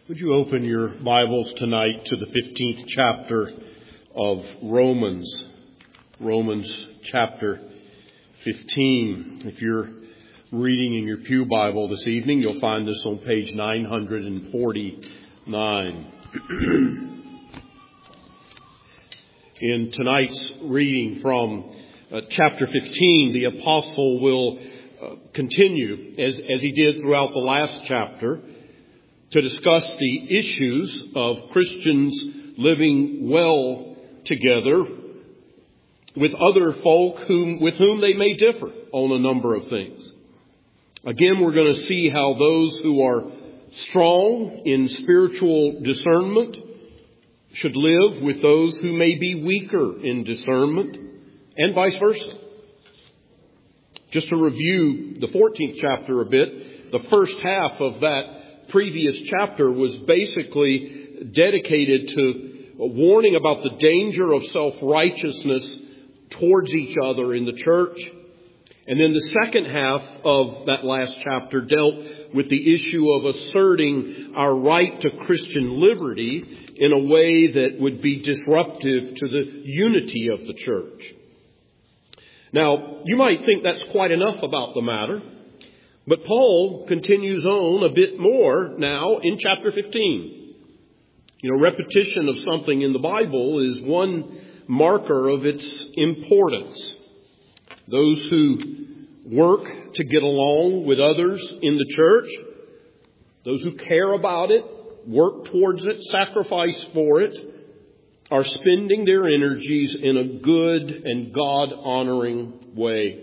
Would you open your Bibles tonight to the 15th chapter of Romans? Romans chapter 15. If you're reading in your pew Bible this evening, you'll find this on page 949. In tonight's reading from chapter 15, the apostle will continue, as he did throughout the last chapter, to discuss the issues of Christians living well together with other folk with whom they may differ on a number of things. Again, we're going to see how those who are strong in spiritual discernment should live with those who may be weaker in discernment, and vice versa. Just to review the 14th chapter a bit, the first half of that previous chapter was basically dedicated to a warning about the danger of self-righteousness towards each other in the church. And then the second half of that last chapter dealt with the issue of asserting our right to Christian liberty in a way that would be disruptive to the unity of the church. Now, you might think that's quite enough about the matter. But Paul continues on a bit more now in chapter 15. Repetition of something in the Bible is one marker of its importance. Those who work to get along with others in the church, those who care about it, work towards it, sacrifice for it, are spending their energies in a good and God-honoring way.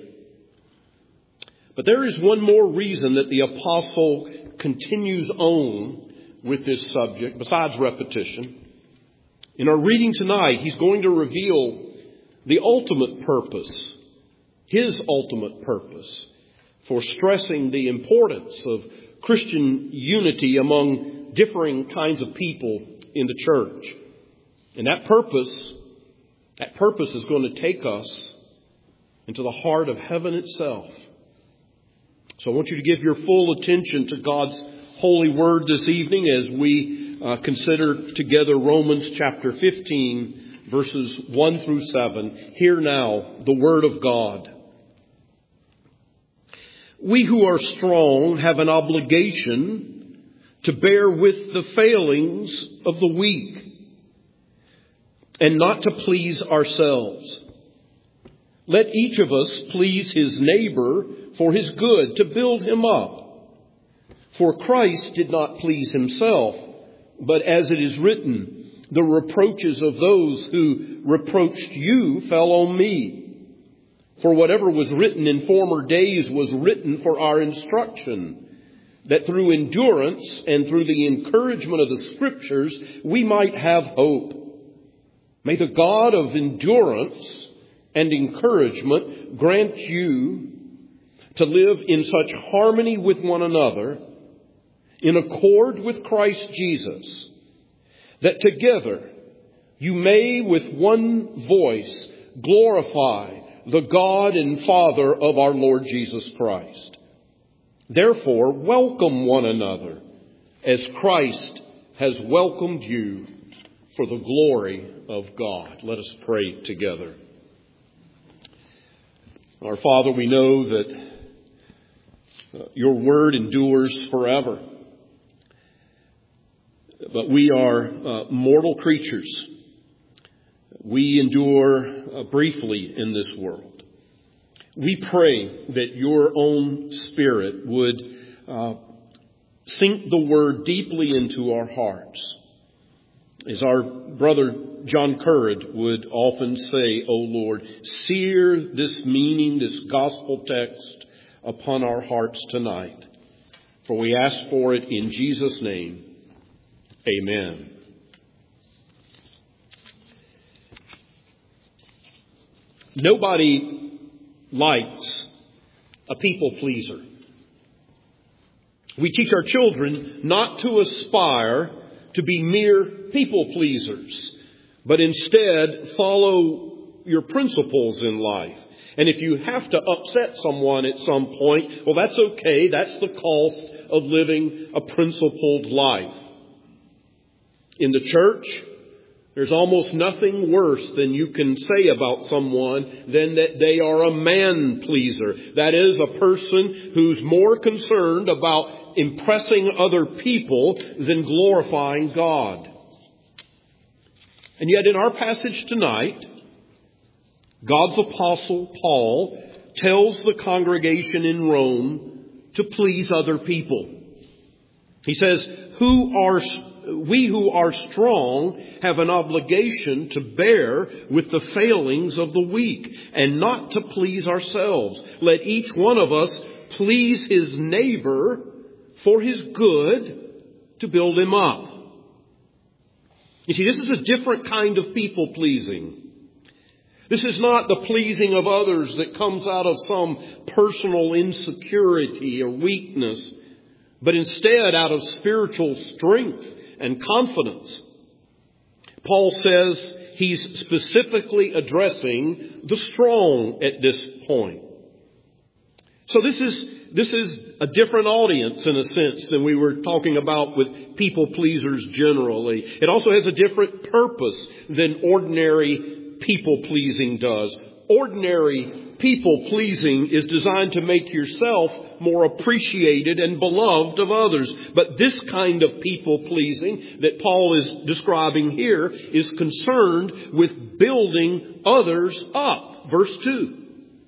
But there is one more reason that the apostle continues on with this subject, besides repetition. In our reading tonight, he's going to reveal the ultimate purpose, his ultimate purpose, for stressing the importance of Christian unity among differing kinds of people in the church. And that purpose is going to take us into the heart of heaven itself. So I want you to give your full attention to God's holy word this evening as we consider together Romans chapter 15, verses 1 through 7. Hear now the word of God. We who are strong have an obligation to bear with the failings of the weak and not to please ourselves. Let each of us please his neighbor for his good, to build him up. For Christ did not please himself, but as it is written, the reproaches of those who reproached you fell on me. For whatever was written in former days was written for our instruction, that through endurance and through the encouragement of the Scriptures we might have hope. May the God of endurance and encouragement grant you to live in such harmony with one another, in accord with Christ Jesus, that together you may with one voice glorify the God and Father of our Lord Jesus Christ. Therefore, welcome one another as Christ has welcomed you for the glory of God. Let us pray together. Our Father, we know that your word endures forever. But we are mortal creatures. We endure briefly in this world. We pray that your own Spirit would sink the word deeply into our hearts. As our brother John Currid would often say, O Lord, sear this meaning, this gospel text upon our hearts tonight. For we ask for it in Jesus' name. Amen. Nobody likes a people pleaser. We teach our children not to aspire to be mere people pleasers, but instead follow your principles in life. And if you have to upset someone at some point, well, that's okay. That's the cost of living a principled life. In the church, there's almost nothing worse than you can say about someone than that they are a man-pleaser. That is, a person who's more concerned about impressing other people than glorifying God. And yet in our passage tonight, God's apostle Paul tells the congregation in Rome to please other people. He says, we who are strong have an obligation to bear with the failings of the weak and not to please ourselves. Let each one of us please his neighbor for his good, to build him up. You see, this is a different kind of people pleasing. This is not the pleasing of others that comes out of some personal insecurity or weakness, but instead out of spiritual strength and confidence. Paul says he's specifically addressing the strong at this point. So this is a different audience in a sense than we were talking about with people pleasers generally. It also has a different purpose than ordinary people pleasing does. Ordinary people pleasing is designed to make yourself more appreciated and beloved of others. But this kind of people pleasing that Paul is describing here is concerned with building others up. Verse 2.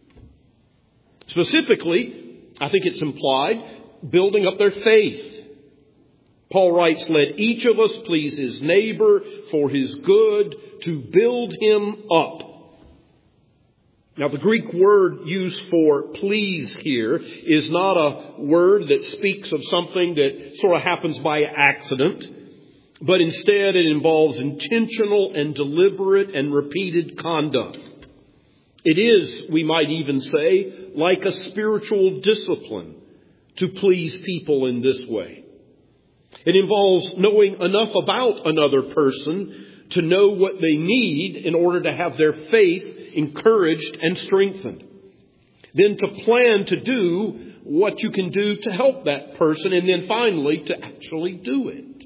Specifically, I think it's implied, building up their faith. Paul writes, let each of us please his neighbor for his good, to build him up. Now, the Greek word used for please here is not a word that speaks of something that sort of happens by accident, but instead it involves intentional and deliberate and repeated conduct. It is, we might even say, like a spiritual discipline to please people in this way. It involves knowing enough about another person to know what they need in order to have their faith encouraged and strengthened. Then to plan to do what you can do to help that person, and then finally to actually do it.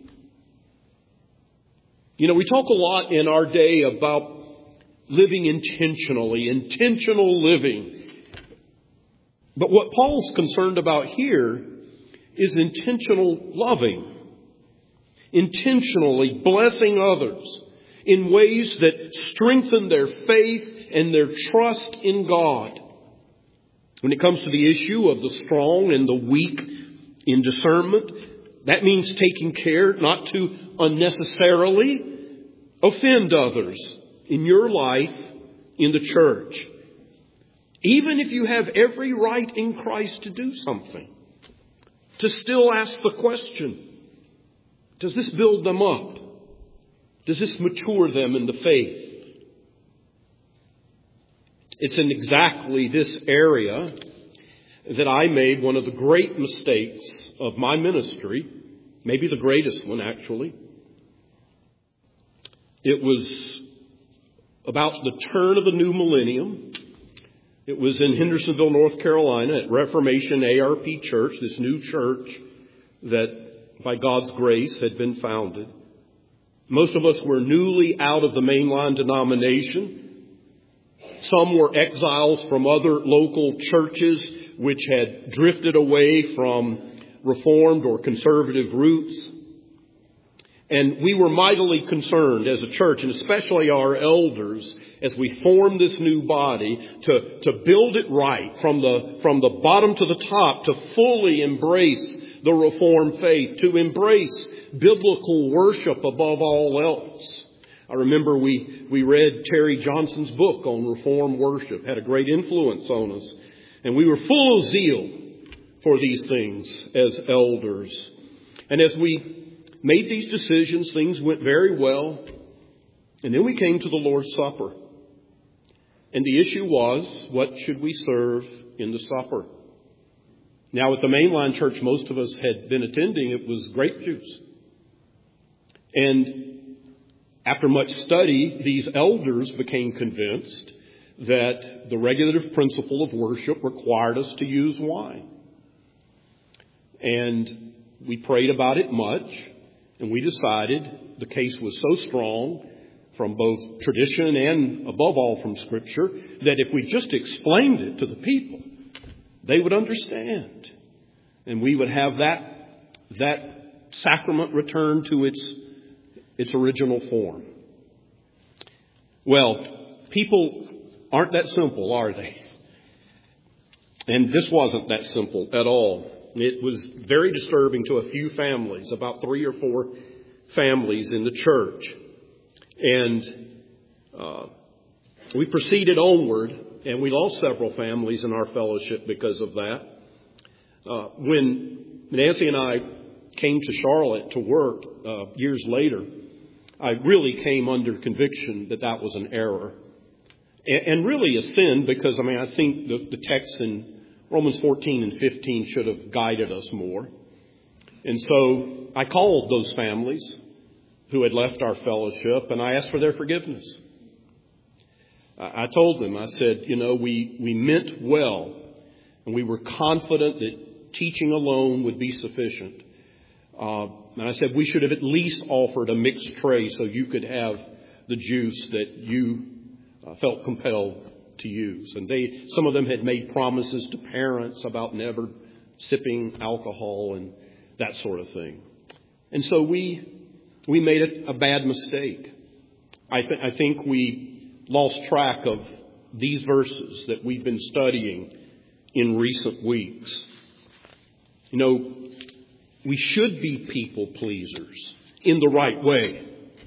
You know, we talk a lot in our day about living intentionally, intentional living. But what Paul's concerned about here is intentional loving. Intentionally blessing others in ways that strengthen their faith and their trust in God. When it comes to the issue of the strong and the weak in discernment, that means taking care not to unnecessarily offend others in your life in the church. Even if you have every right in Christ to do something, to still ask the question, does this build them up? Does this mature them in the faith? It's in exactly this area that I made one of the great mistakes of my ministry, maybe the greatest one actually. It was about the turn of the new millennium. It was in Hendersonville, North Carolina at Reformation ARP Church, this new church that by God's grace had been founded. Most of us were newly out of the mainline denomination. Some were exiles from other local churches which had drifted away from Reformed or conservative roots. And we were mightily concerned as a church, and especially our elders, as we formed this new body, to build it right from the bottom to the top, to fully embrace the Reformed faith, to embrace biblical worship above all else. I remember we read Terry Johnson's book on Reformed worship, had a great influence on us. And we were full of zeal for these things as elders. And as we made these decisions, things went very well. And then we came to the Lord's Supper. And the issue was, what should we serve in the supper? Now, at the mainline church most of us had been attending, it was grape juice. And after much study, these elders became convinced that the regulative principle of worship required us to use wine. And we prayed about it much. And we decided the case was so strong from both tradition and, above all, from Scripture, that if we just explained it to the people, they would understand. And we would have that sacrament returned to its original form. Well, people aren't that simple, are they? And this wasn't that simple at all. It was very disturbing to a few families, about 3 or 4 families in the church. And we proceeded onward, and we lost several families in our fellowship because of that. When Nancy and I came to Charlotte to work years later, I really came under conviction that was an error. And really a sin, because, I think the texts in Romans 14 and 15 should have guided us more. And so I called those families who had left our fellowship, and I asked for their forgiveness. I told them, I said, we meant well, and we were confident that teaching alone would be sufficient. And I said we should have at least offered a mixed tray so you could have the juice that you felt compelled to use. And some of them had made promises to parents about never sipping alcohol and that sort of thing. And so we made it a bad mistake. I think we lost track of these verses that we've been studying in recent weeks. We should be people pleasers in the right way.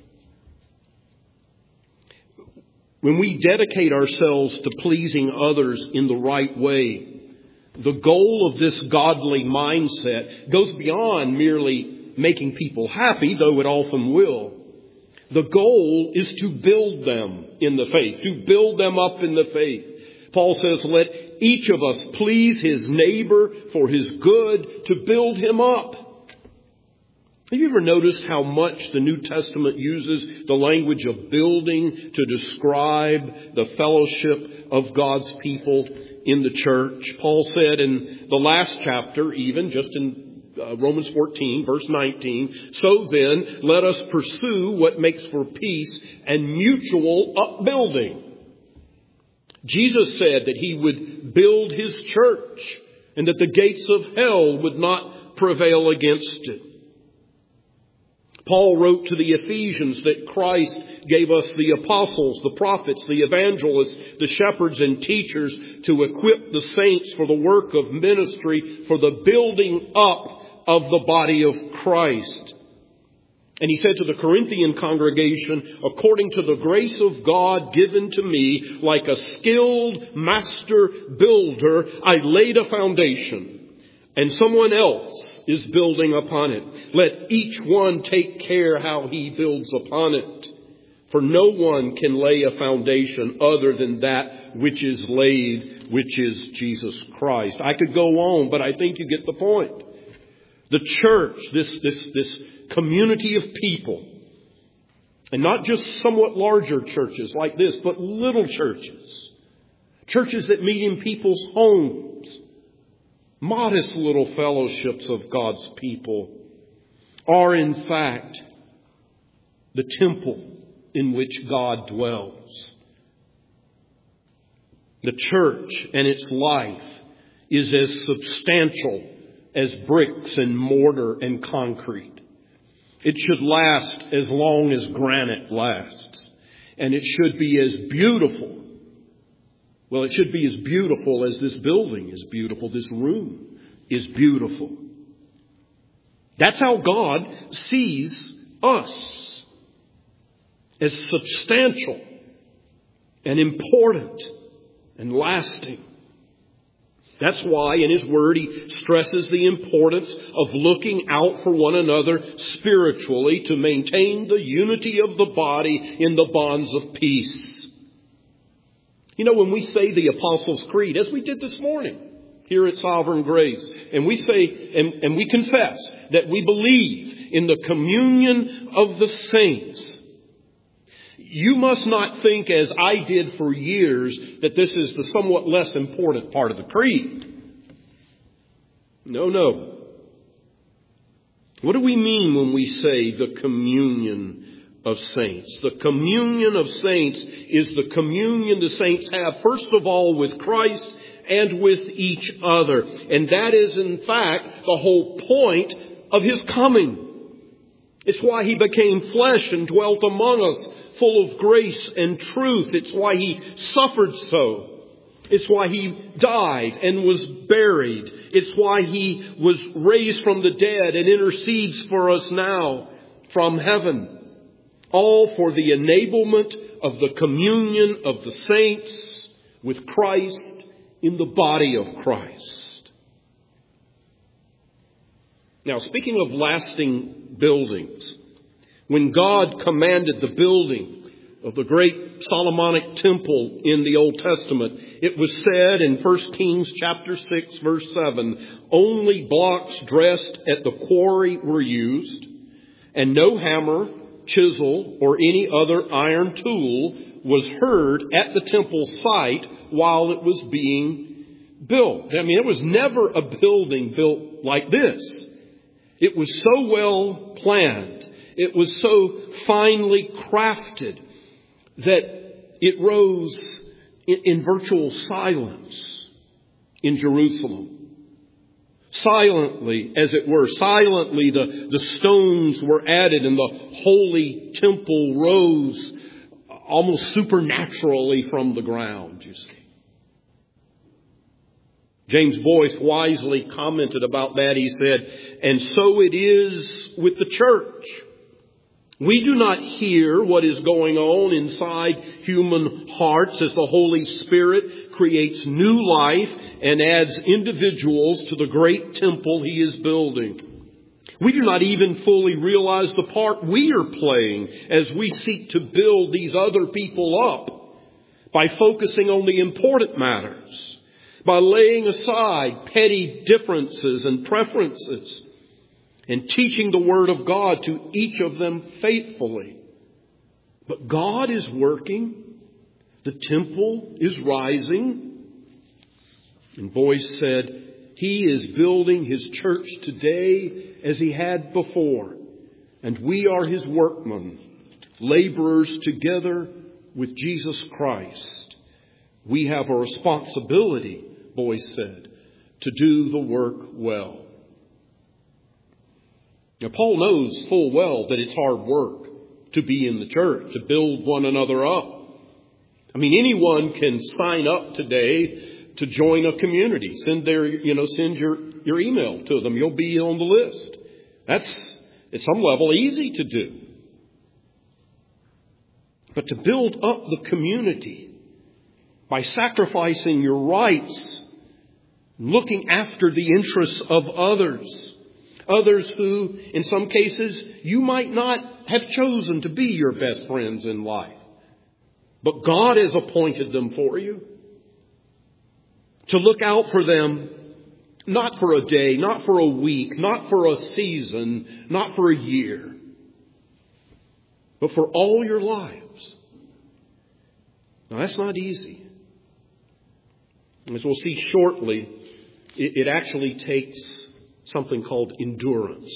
When we dedicate ourselves to pleasing others in the right way, the goal of this godly mindset goes beyond merely making people happy, though it often will. The goal is to build them in the faith, to build them up in the faith. Paul says, let each of us please his neighbor for his good, to build him up. Have you ever noticed how much the New Testament uses the language of building to describe the fellowship of God's people in the church? Paul said in the last chapter, even just in Romans 14, verse 19, so then let us pursue what makes for peace and mutual upbuilding. Jesus said that he would build his church and that the gates of hell would not prevail against it. Paul wrote to the Ephesians that Christ gave us the apostles, the prophets, the evangelists, the shepherds and teachers to equip the saints for the work of ministry, for the building up of the body of Christ. And he said to the Corinthian congregation, according to the grace of God given to me, like a skilled master builder, I laid a foundation, and someone else is building upon it. Let each one take care how he builds upon it. For no one can lay a foundation other than that which is laid, which is Jesus Christ. I could go on, but I think you get the point. The church, this community of people, and not just somewhat larger churches like this, but little churches. Churches that meet in people's homes. Modest little fellowships of God's people are in fact the temple in which God dwells. The church and its life is as substantial as bricks and mortar and concrete. It should last as long as granite lasts. And it should be as beautiful. Well, it should be as beautiful as this building is beautiful. This room is beautiful. That's how God sees us. As substantial and important and lasting. That's why in his word he stresses the importance of looking out for one another spiritually to maintain the unity of the body in the bonds of peace. When we say the Apostles' Creed, as we did this morning here at Sovereign Grace, and we say, and we confess that we believe in the communion of the saints, you must not think, as I did for years, that this is the somewhat less important part of the creed. No. What do we mean when we say the communion of saints? The communion of saints is the communion the saints have, first of all, with Christ and with each other. And that is, in fact, the whole point of His coming. It's why He became flesh and dwelt among us, full of grace and truth. It's why He suffered so. It's why He died and was buried. It's why He was raised from the dead and intercedes for us now from heaven. All for the enablement of the communion of the saints with Christ in the body of Christ. Now, speaking of lasting buildings, when God commanded the building of the great Solomonic temple in the Old Testament, it was said in 1 Kings chapter 6, verse 7, only blocks dressed at the quarry were used, and no hammer, chisel, or any other iron tool was heard at the temple site while it was being built. I mean, it was never a building built like this. It was so well planned. It was so finely crafted that it rose in virtual silence in Jerusalem. Silently, as it were, silently the stones were added and the holy temple rose almost supernaturally from the ground, you see. James Boyce wisely commented about that. He said, and so it is with the church. We do not hear what is going on inside human hearts as the Holy Spirit creates new life and adds individuals to the great temple He is building. We do not even fully realize the part we are playing as we seek to build these other people up by focusing on the important matters, by laying aside petty differences and preferences, and teaching the Word of God to each of them faithfully. But God is working. The temple is rising. And Boyce said, He is building His church today as He had before. And we are His workmen, laborers together with Jesus Christ. We have a responsibility, Boyce said, to do the work well. Now, Paul knows full well that it's hard work to be in the church, to build one another up. I mean, anyone can sign up today to join a community. Send your email to them. You'll be on the list. That's, at some level, easy to do. But to build up the community by sacrificing your rights, looking after the interests of others who, in some cases, you might not have chosen to be your best friends in life. But God has appointed them for you. To look out for them, not for a day, not for a week, not for a season, not for a year, but for all your lives. Now, that's not easy. As we'll see shortly, it actually takes something called endurance.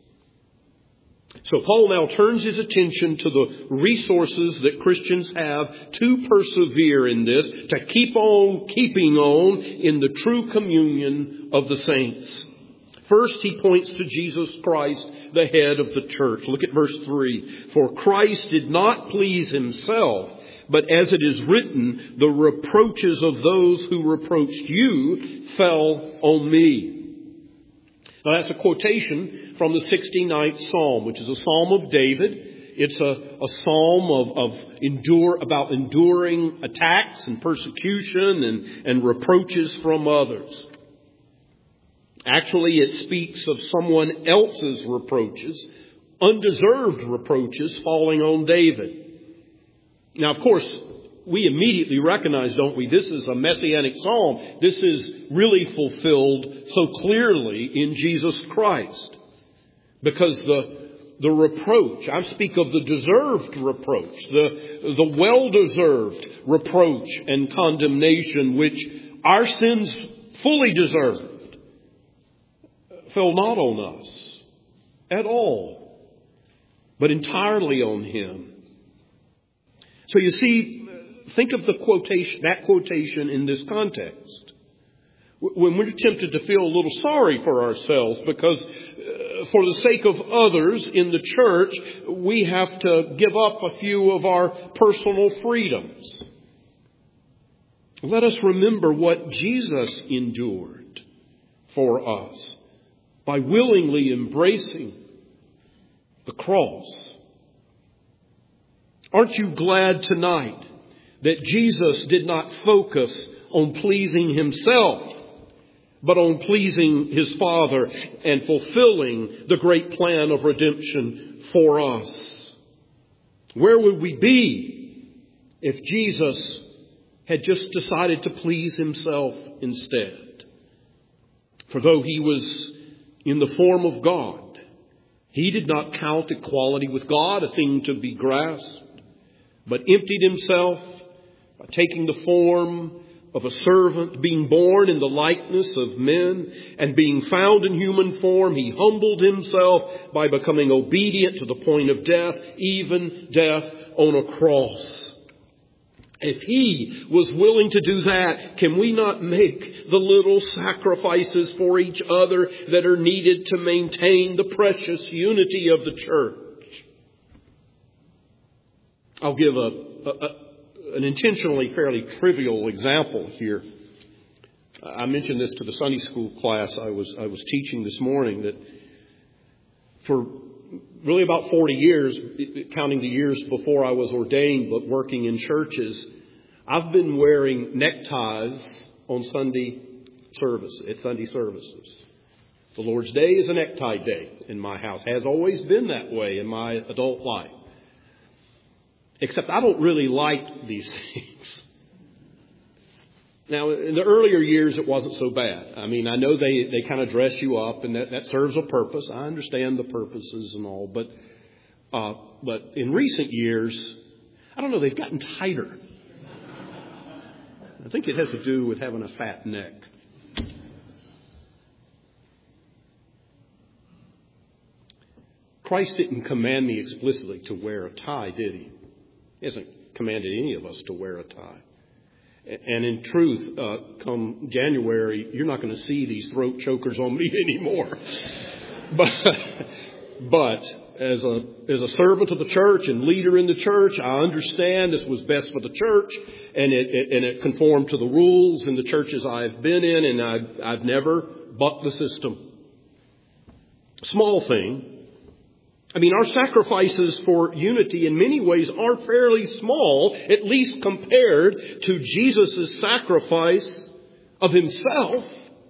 So Paul now turns his attention to the resources that Christians have to persevere in this, to keep on keeping on in the true communion of the saints. First, he points to Jesus Christ, the head of the church. Look at verse 3. For Christ did not please Himself, but as it is written, the reproaches of those who reproached you fell on me. Now, that's a quotation from the 69th Psalm, which is a Psalm of David. It's a psalm about enduring attacks and persecution and reproaches from others. Actually, it speaks of someone else's reproaches, undeserved reproaches falling on David. Now, of course, we immediately recognize, don't we, this is a messianic psalm. This is really fulfilled so clearly in Jesus Christ. Because the reproach, I speak of the deserved reproach, the well-deserved reproach and condemnation which our sins fully deserved, fell not on us, at all, but entirely on Him. So you see, think of that quotation in this context. When we're tempted to feel a little sorry for ourselves because for the sake of others in the church, we have to give up a few of our personal freedoms. Let us remember what Jesus endured for us by willingly embracing the cross. Aren't you glad tonight that Jesus did not focus on pleasing Himself, but on pleasing His Father and fulfilling the great plan of redemption for us? Where would we be if Jesus had just decided to please Himself instead? For though He was in the form of God, He did not count equality with God a thing to be grasped, but emptied Himself by taking the form of a servant, being born in the likeness of men, and being found in human form, He humbled Himself by becoming obedient to the point of death, even death on a cross. If He was willing to do that, can we not make the little sacrifices for each other that are needed to maintain the precious unity of the church? I'll give an intentionally fairly trivial example here. I mentioned this to the Sunday school class I was teaching this morning, that for really about 40 years, counting the years before I was ordained, but working in churches, I've been wearing neckties on Sunday services. The Lord's Day is a necktie day in my house. Has always been that way in my adult life. Except I don't really like these things. Now, in the earlier years, it wasn't so bad. I mean, I know they kind of dress you up, and that serves a purpose. I understand the purposes and all. But in recent years, I don't know, they've gotten tighter. I think it has to do with having a fat neck. Christ didn't command me explicitly to wear a tie, did He? He hasn't commanded any of us to wear a tie. And in truth, come January, you're not going to see these throat chokers on me anymore. But as a servant of the church and leader in the church, I understand this was best for the church, and it conformed to the rules in the churches I've been in, and I've never bucked the system. Small thing. I mean, our sacrifices for unity in many ways are fairly small, at least compared to Jesus' sacrifice of Himself.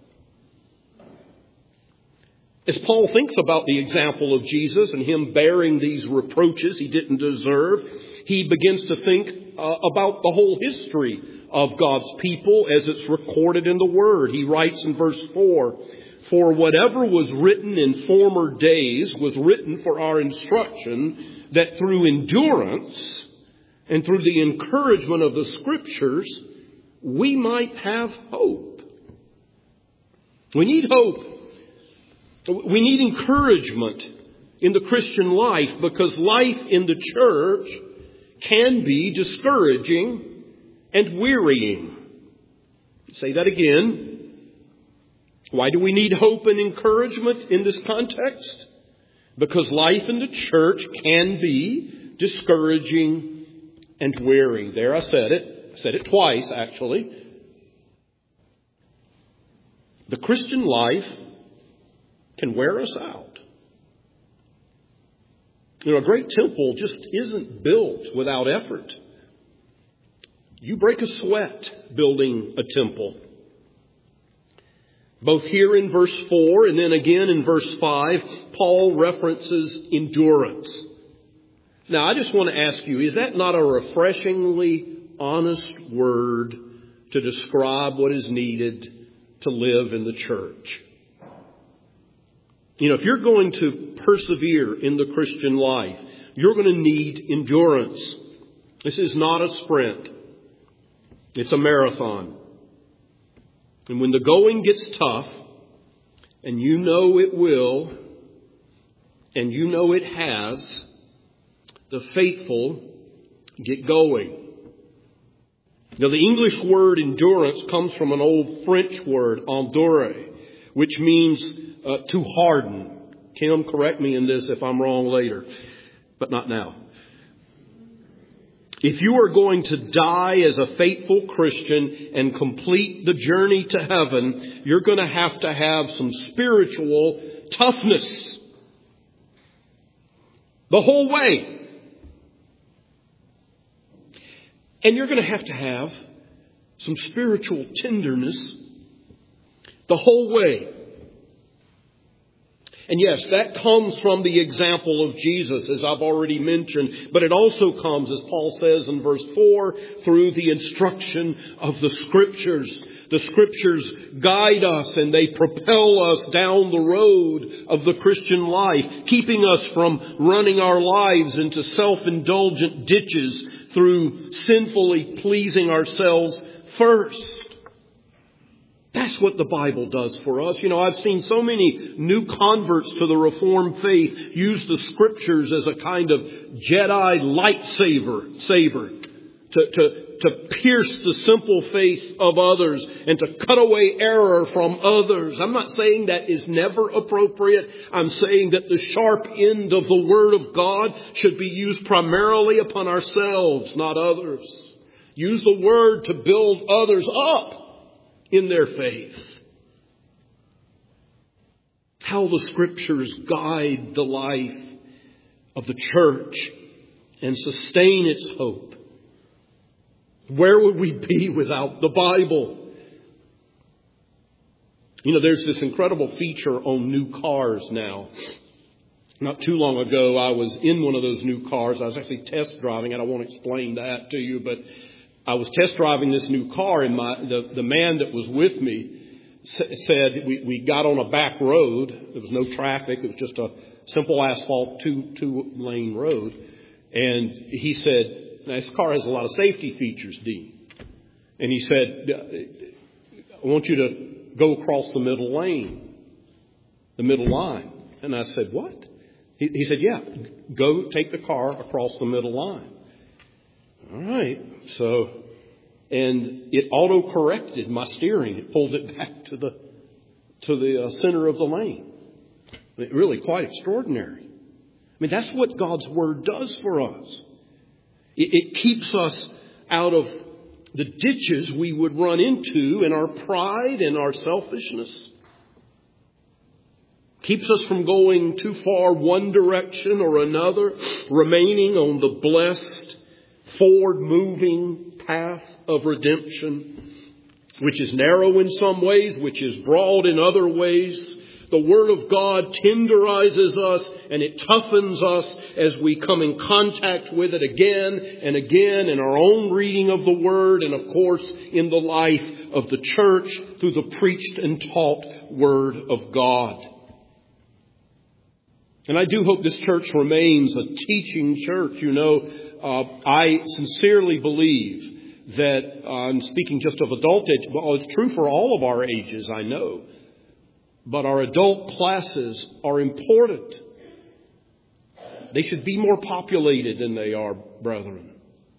As Paul thinks about the example of Jesus and Him bearing these reproaches He didn't deserve, he begins to think about the whole history of God's people as it's recorded in the Word. He writes in verse 4, "For whatever was written in former days was written for our instruction, that through endurance and through the encouragement of the Scriptures, we might have hope." We need hope. We need encouragement in the Christian life, because life in the church can be discouraging and wearying. Say that again. Why do we need hope and encouragement in this context? Because life in the church can be discouraging and wearing. There, I said it. I said it twice, actually. The Christian life can wear us out. You know, a great temple just isn't built without effort. You break a sweat building a temple. Both here in verse 4 and then again in verse 5, Paul references endurance. Now, I just want to ask you, is that not a refreshingly honest word to describe what is needed to live in the church? You know, if you're going to persevere in the Christian life, you're going to need endurance. This is not a sprint. It's a marathon. And when the going gets tough, and you know it will, and you know it has, the faithful get going. Now, the English word endurance comes from an old French word, endure, which means to harden. Kim, correct me in this if I'm wrong later, but not now. If you are going to die as a faithful Christian and complete the journey to heaven, you're going to have some spiritual toughness the whole way. And you're going to have some spiritual tenderness the whole way. And yes, that comes from the example of Jesus, as I've already mentioned. But it also comes, as Paul says in verse 4, through the instruction of the Scriptures. The Scriptures guide us and they propel us down the road of the Christian life, keeping us from running our lives into self-indulgent ditches through sinfully pleasing ourselves first. That's what the Bible does for us. You know, I've seen so many new converts to the Reformed faith use the Scriptures as a kind of Jedi lightsaber to pierce the simple faith of others and to cut away error from others. I'm not saying that is never appropriate. I'm saying that the sharp end of the Word of God should be used primarily upon ourselves, not others. Use the Word to build others up in their faith. How the Scriptures guide the life of the church and sustain its hope. Where would we be without the Bible? You know, there's this incredible feature on new cars now. Not too long ago, I was in one of those new cars. I was actually test driving, and I won't explain that to you, but I was test driving this new car, and the man that was with me said we got on a back road. There was no traffic. It was just a simple asphalt two lane road. And he said, "This car has a lot of safety features, Dean." And he said, "I want you to go across the middle lane, the middle line." And I said, "What?" He said, "Yeah, go take the car across the middle line." All right. So, and it auto-corrected my steering. It pulled it back to the center of the lane. Really quite extraordinary. I mean, that's what God's Word does for us. It keeps us out of the ditches we would run into in our pride and our selfishness. Keeps us from going too far one direction or another, remaining on the blessed, forward-moving path of redemption, which is narrow in some ways, which is broad in other ways. The Word of God tenderizes us and it toughens us as we come in contact with it again and again in our own reading of the Word and, of course, in the life of the church through the preached and taught Word of God. And I do hope this church remains a teaching church. You know, I sincerely believe that, I'm speaking just of adult age, well, it's true for all of our ages, I know. But our adult classes are important. They should be more populated than they are, brethren.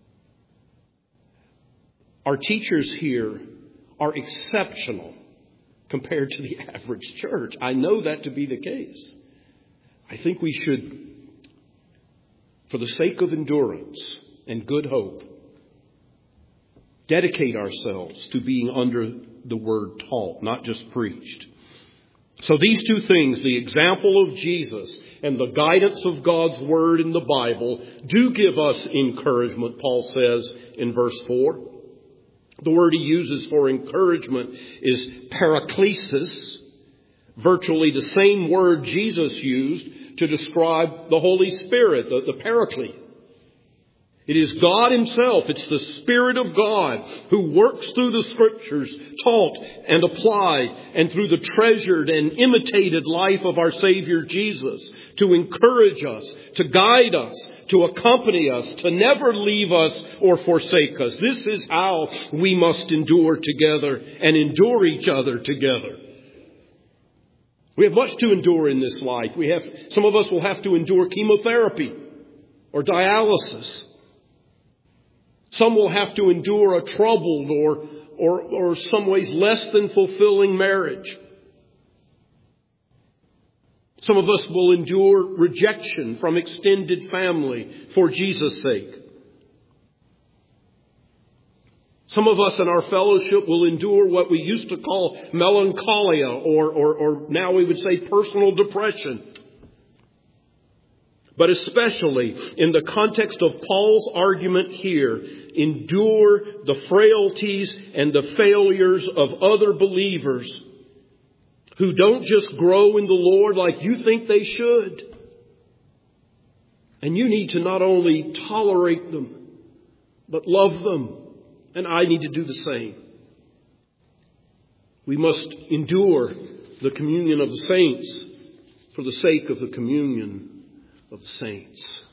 Our teachers here are exceptional compared to the average church. I know that to be the case. I think we should, for the sake of endurance and good hope, dedicate ourselves to being under the Word taught, not just preached. So these two things, the example of Jesus and the guidance of God's Word in the Bible, do give us encouragement, Paul says in verse 4. The word he uses for encouragement is paraklesis, virtually the same word Jesus used to describe the Holy Spirit, the Paraclete. It is God Himself, it's the Spirit of God who works through the Scriptures, taught and applied, and through the treasured and imitated life of our Savior Jesus, to encourage us, to guide us, to accompany us, to never leave us or forsake us. This is how we must endure together and endure each other together. We have much to endure in this life. Some of us will have to endure chemotherapy or dialysis. Some will have to endure a troubled or some ways less than fulfilling marriage. Some of us will endure rejection from extended family for Jesus' sake. Some of us in our fellowship will endure what we used to call melancholia or now we would say personal depression. But especially in the context of Paul's argument here, endure the frailties and the failures of other believers who don't just grow in the Lord like you think they should. And you need to not only tolerate them, but love them. And I need to do the same. We must endure the communion of the saints for the sake of the communion of the saints.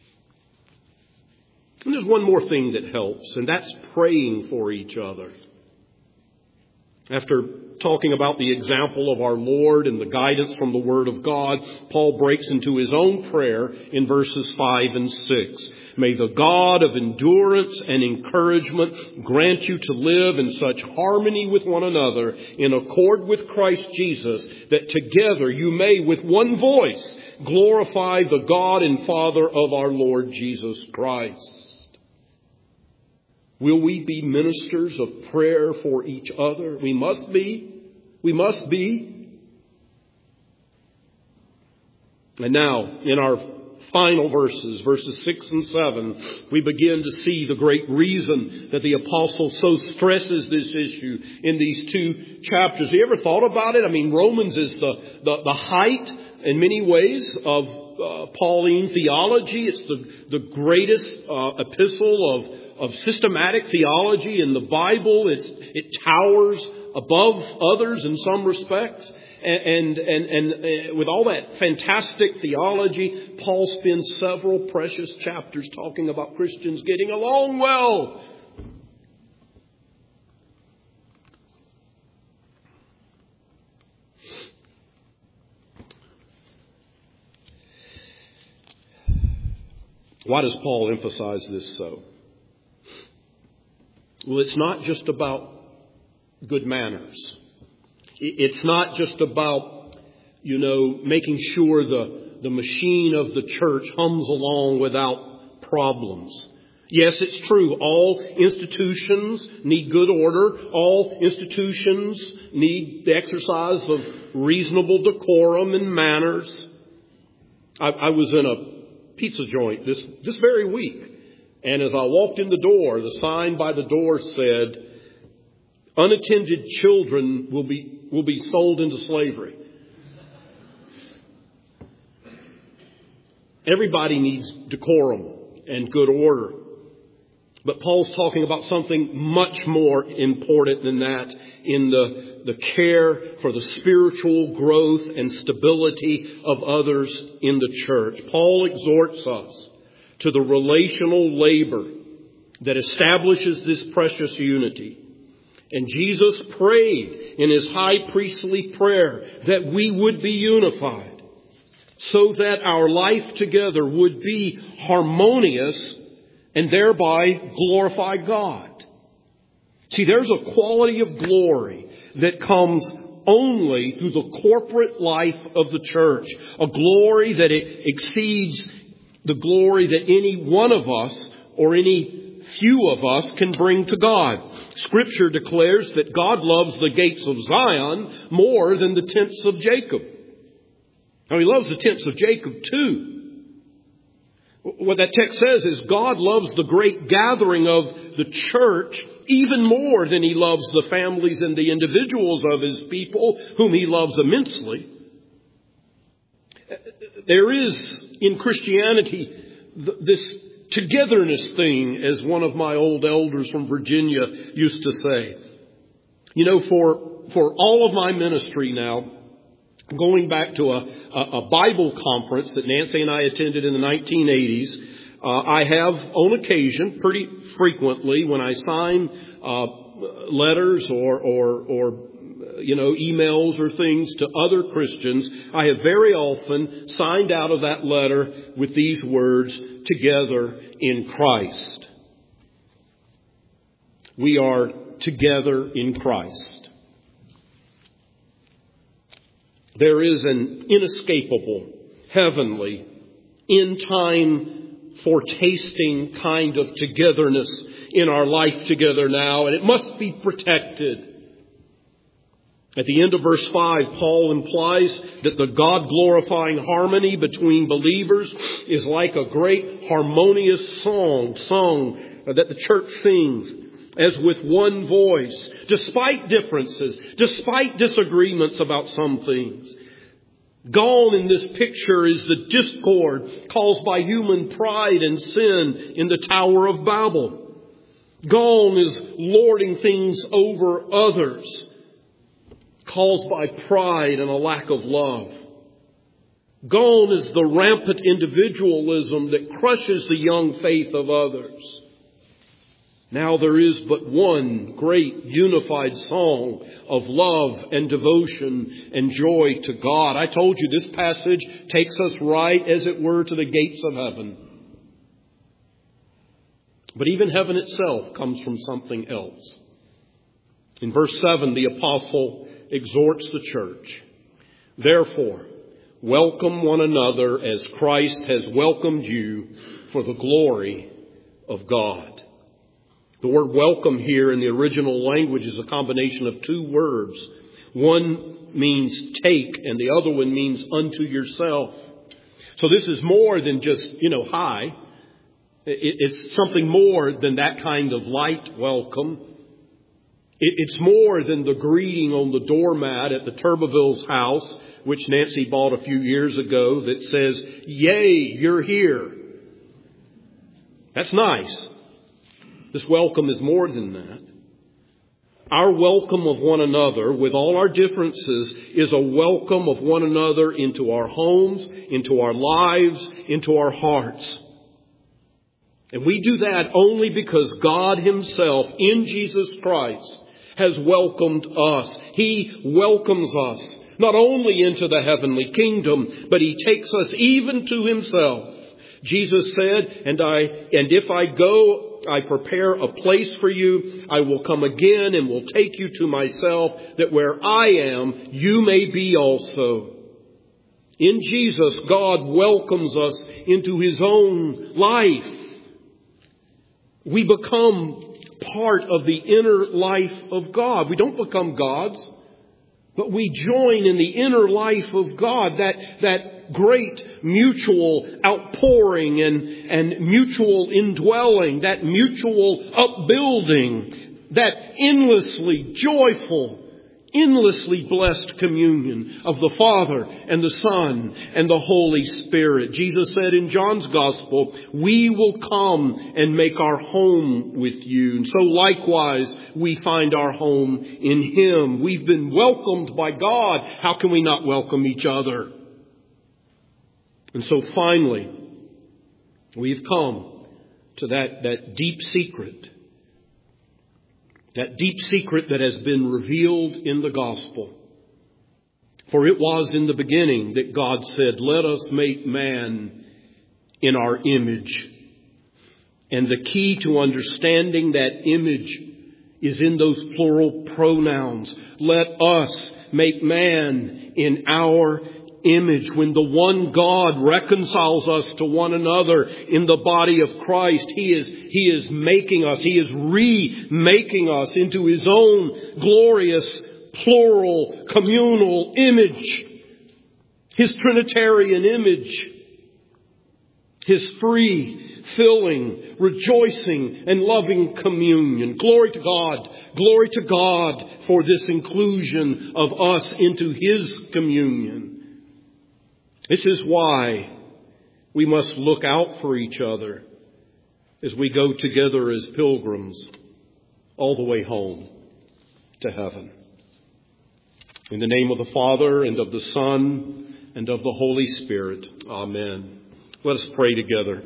And there's one more thing that helps, and that's praying for each other. After talking about the example of our Lord and the guidance from the Word of God, Paul breaks into his own prayer in verses 5 and 6. May the God of endurance and encouragement grant you to live in such harmony with one another in accord with Christ Jesus, that together you may with one voice glorify the God and Father of our Lord Jesus Christ. Will we be ministers of prayer for each other? We must be. We must be. And now, in our final verses 6 and 7, we begin to see the great reason that the apostle so stresses this issue in these two chapters. Have you ever thought about it? I mean, Romans is the height in many ways of Pauline theology. It's the greatest epistle of systematic theology in the Bible. It towers above others in some respects. And with all that fantastic theology, Paul spends several precious chapters talking about Christians getting along well. Why does Paul emphasize this so? Well, it's not just about good manners. It's not just about, making sure the machine of the church hums along without problems. Yes, it's true. All institutions need good order. All institutions need the exercise of reasonable decorum and manners. I was in a pizza joint this very week. And as I walked in the door, the sign by the door said, unattended children will be sold into slavery. Everybody needs decorum and good order. But Paul's talking about something much more important than that in the care for the spiritual growth and stability of others in the church. Paul exhorts us to the relational labor that establishes this precious unity. And Jesus prayed in his high priestly prayer that we would be unified so that our life together would be harmonious and thereby glorify God. See, there's a quality of glory that comes only through the corporate life of the church. A glory that exceeds the glory that any one of us or any few of us can bring to God. Scripture declares that God loves the gates of Zion more than the tents of Jacob. Now, he loves the tents of Jacob too. What that text says is God loves the great gathering of the church even more than he loves the families and the individuals of his people, whom he loves immensely. There is in Christianity this togetherness thing, as one of my old elders from Virginia used to say. For all of my ministry now, going back to a Bible conference that Nancy and I attended in the 1980s, I have on occasion, pretty frequently, when I sign letters or emails or things to other Christians, I have very often signed out of that letter with these words, together in Christ. We are together in Christ. There is an inescapable, heavenly, in-time foretasting kind of togetherness in our life together now, and it must be protected. At the end of verse 5, Paul implies that the God-glorifying harmony between believers is like a great harmonious song sung that the church sings as with one voice, despite differences, despite disagreements about some things. Gone in this picture is the discord caused by human pride and sin in the Tower of Babel. Gone is lording things over others, caused by pride and a lack of love. Gone is the rampant individualism that crushes the young faith of others. Now there is but one great unified song of love and devotion and joy to God. I told you this passage takes us right, as it were, to the gates of heaven. But even heaven itself comes from something else. In verse 7, the apostle exhorts the church. Therefore, welcome one another as Christ has welcomed you for the glory of God. The word welcome here in the original language is a combination of two words. One means take and the other one means unto yourself. So this is more than just, hi. It's something more than that kind of light welcome. It's more than the greeting on the doormat at the Turbeville's house, which Nancy bought a few years ago, that says, "Yay, you're here." That's nice. This welcome is more than that. Our welcome of one another, with all our differences, is a welcome of one another into our homes, into our lives, into our hearts. And we do that only because God Himself, in Jesus Christ, has welcomed us. He welcomes us not only into the heavenly kingdom, but He takes us even to Himself. Jesus said, and if I go, I prepare a place for you. I will come again and will take you to myself, that where I am, you may be also. In Jesus, God welcomes us into His own life. We become part of the inner life of God. We don't become gods, but we join in the inner life of God, that great mutual outpouring and mutual indwelling, that mutual upbuilding, that endlessly joyful, endlessly blessed communion of the Father and the Son and the Holy Spirit. Jesus said in John's Gospel, "We will come and make our home with you." And so likewise, we find our home in Him. We've been welcomed by God. How can we not welcome each other? And so finally, we've come to that deep secret. That deep secret that has been revealed in the gospel. For it was in the beginning that God said, "Let us make man in our image." And the key to understanding that image is in those plural pronouns. Let us make man in our image. When the one God reconciles us to one another in the body of Christ, He is making us, He is remaking us into His own glorious, plural, communal image. His Trinitarian image. His free, filling, rejoicing, and loving communion. Glory to God. Glory to God for this inclusion of us into His communion. This is why we must look out for each other as we go together as pilgrims all the way home to heaven. In the name of the Father, and of the Son, and of the Holy Spirit. Amen. Let us pray together.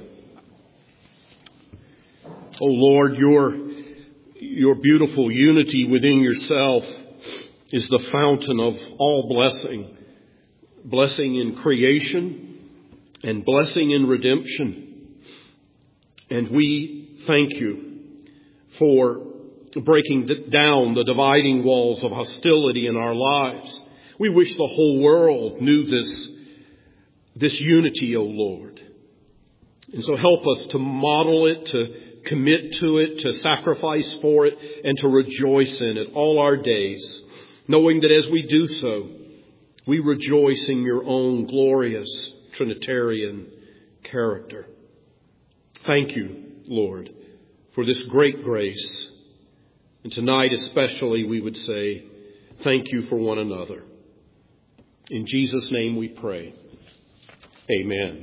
Oh Lord, your beautiful unity within yourself is the fountain of all blessing. Blessing in creation and blessing in redemption. And we thank you for breaking down the dividing walls of hostility in our lives. We wish the whole world knew this unity, O Lord. And so help us to model it, to commit to it, to sacrifice for it, and to rejoice in it all our days, knowing that as we do so, we rejoice in your own glorious Trinitarian character. Thank you, Lord, for this great grace. And tonight especially we would say, thank you for one another. In Jesus' name we pray. Amen.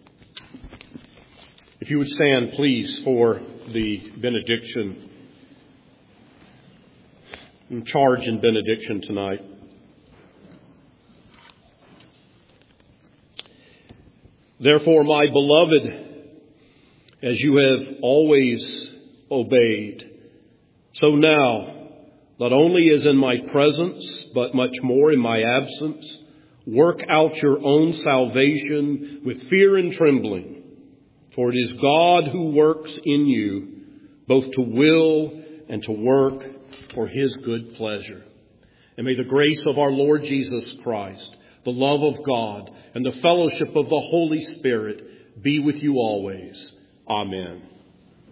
If you would stand, please, for the benediction. I'm charged in benediction tonight. Therefore, my beloved, as you have always obeyed, so now, not only as in my presence, but much more in my absence, work out your own salvation with fear and trembling. For it is God who works in you, both to will and to work for his good pleasure. And may the grace of our Lord Jesus Christ, the love of God, and the fellowship of the Holy Spirit be with you always. Amen.